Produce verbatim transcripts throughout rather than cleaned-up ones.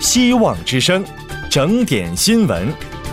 希望之声，整点新闻。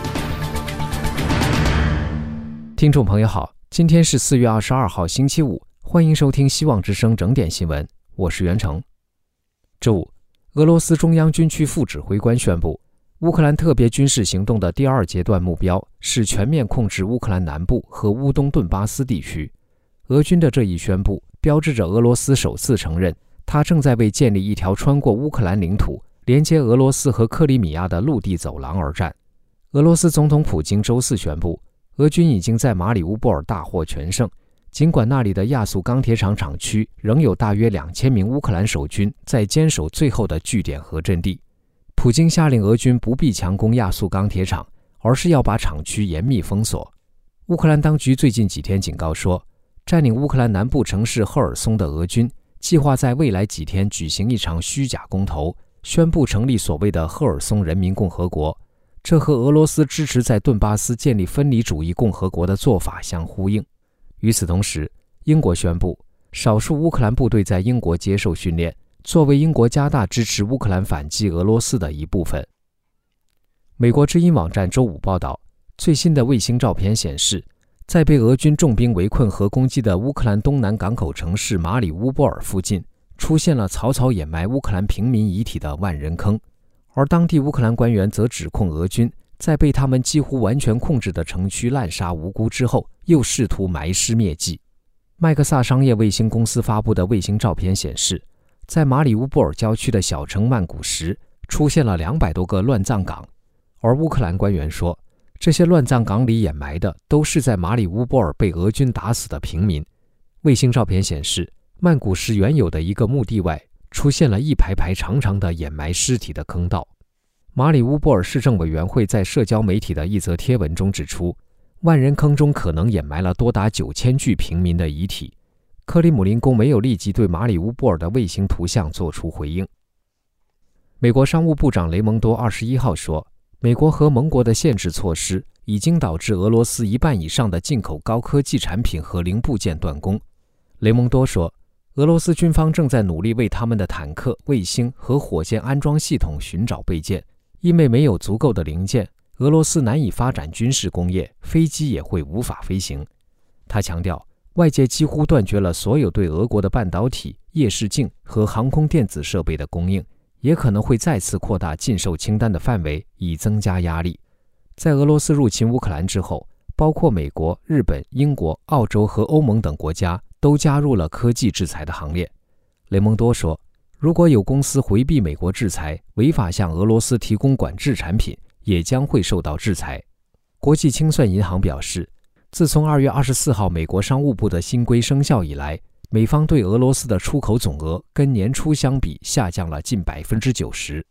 听众朋友好，今天是四月二十二号星期五，欢迎收听希望之声整点新闻，我是袁成。周五，俄罗斯中央军区副指挥官宣布，乌克兰特别军事行动的第二阶段目标是全面控制乌克兰南部和乌东顿巴斯地区。俄军的这一宣布标志着俄罗斯首次承认，他正在为建立一条穿过乌克兰领土、连接俄罗斯和克里米亚的陆地走廊而战。俄罗斯总统普京周四宣布，俄军已经在马里乌波尔大获全胜，尽管那里的亚速钢铁厂厂区仍有大约两千名乌克兰守军在坚守最后的据点和阵地。普京下令俄军不必强攻亚速钢铁厂，而是要把厂区严密封锁。乌克兰当局最近几天警告说，占领乌克兰南部城市赫尔松的俄军计划在未来几天举行一场虚假公投，宣布成立所谓的赫尔松人民共和国，这和俄罗斯支持在顿巴斯建立分离主义共和国的做法相呼应。与此同时，英国宣布少数乌克兰部队在英国接受训练，作为英国加大支持乌克兰反击俄罗斯的一部分。美国之音网站周五报道，最新的卫星照片显示，在被俄军重兵围困和攻击的乌克兰东南港口城市马里乌波尔附近，出现了草草掩埋乌克兰平民遗体的万人坑，而当地乌克兰官员则指控俄军在被他们几乎完全控制的城区滥杀无辜之后，又试图埋尸灭迹。麦克萨商业卫星公司发布的卫星照片显示，在马里乌波尔郊区的小城曼古什出现了两百多个乱葬岗，而乌克兰官员说，这些乱葬岗里掩埋的都是在马里乌波尔被俄军打死的平民。卫星照片显示，曼古什原有的一个墓地外出现了一排排长长的掩埋尸体的坑道。马里乌波尔市政委员会在社交媒体的一则贴文中指出，万人坑中可能掩埋了多达九千具平民的遗体。克里姆林宫没有立即对马里乌波尔的卫星图像做出回应。美国商务部长雷蒙多二十一号说，美国和盟国的限制措施已经导致俄罗斯一半以上的进口高科技产品和零部件断供。雷蒙多说，俄罗斯军方正在努力为他们的坦克、卫星和火箭安装系统寻找备件，因为没有足够的零件，俄罗斯难以发展军事工业，飞机也会无法飞行。他强调，外界几乎断绝了所有对俄国的半导体、夜视镜和航空电子设备的供应，也可能会再次扩大禁售清单的范围，以增加压力。在俄罗斯入侵乌克兰之后，包括美国、日本、英国、澳洲和欧盟等国家都加入了科技制裁的行列。雷蒙多说，如果有公司回避美国制裁，违法向俄罗斯提供管制产品，也将会受到制裁。国际清算银行表示，自从二月二十四号美国商务部的新规生效以来，美方对俄罗斯的出口总额跟年初相比下降了近 百分之九十。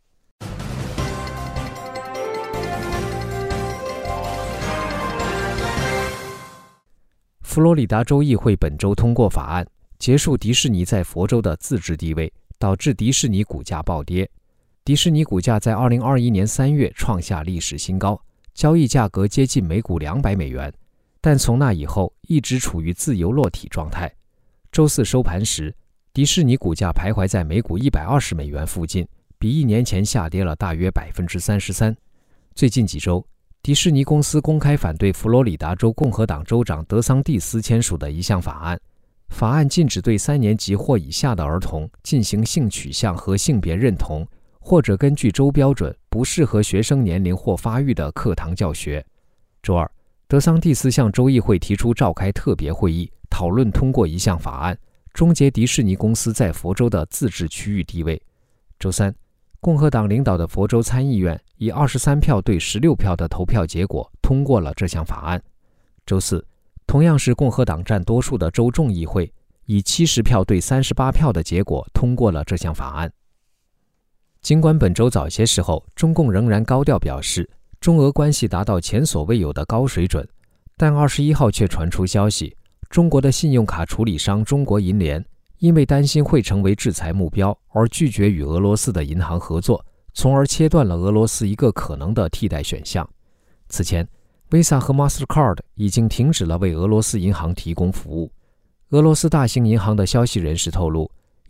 佛罗里达州议会本周通过法案，结束迪士尼在佛州的自治地位，导致迪士尼股价暴跌。迪士尼股价在二零二一年三月创下历史新高，交易价格接近每股两百美元，但从那以后一直处于自由落体状态。周四收盘时，迪士尼股价徘徊在每股一百二十美元附近，比一年前下跌了大约 百分之三十三。 最近几周，迪士尼公司公开反对佛罗里达州共和党州长德桑蒂斯签署的一项法案，法案禁止对三年级或以下的儿童进行性取向和性别认同，或者根据州标准不适合学生年龄或发育的课堂教学。周二，德桑蒂斯向州议会提出召开特别会议，讨论通过一项法案，终结迪士尼公司在佛州的自治区域地位。周三，共和党领导的佛州参议院以二十三票对十六票的投票结果通过了这项法案。周四，同样是共和党占多数的州众议会以七十票对三十八票的结果通过了这项法案。尽管本周早些时候中共仍然高调表示中俄关系达到前所未有的高水准，但二十一号却传出消息，中国的信用卡处理商中国银联因为担心会成为制裁目标而拒绝与俄罗斯的银行合作，从而切断了俄罗斯一个可能的替代选项。此前 Visa 和 Mastercard 已经停止了为俄罗斯银行提供服务。俄罗斯大型银行的消息人士透露，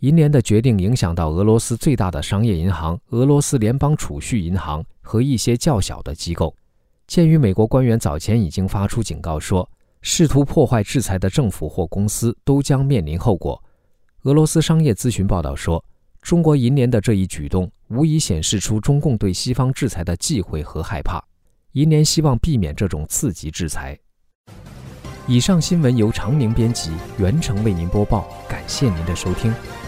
银联的决定影响到俄罗斯最大的商业银行俄罗斯联邦储蓄银行和一些较小的机构。鉴于美国官员早前已经发出警告说，试图破坏制裁的政府或公司都将面临后果，俄罗斯商业咨询报道说，中国银联的这一举动无疑显示出中共对西方制裁的忌讳和害怕，银联希望避免这种刺激制裁。以上新闻由常宁编辑，袁成为您播报，感谢您的收听。